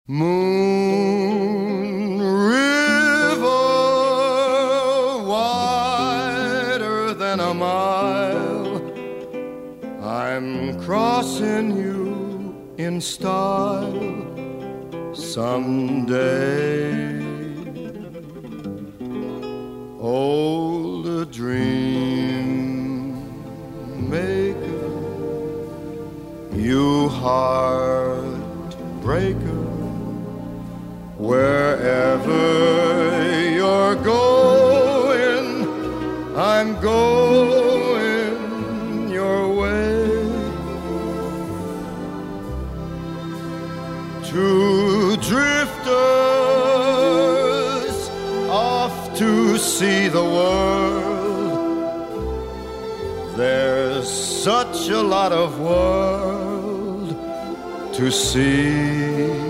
Moon River, wider than a mile, I'm crossing you in style someday. Old dream maker, you heartbreaker, wherever you're going, I'm going your way. Two drifters off to see the world. There's such a lot of world to see.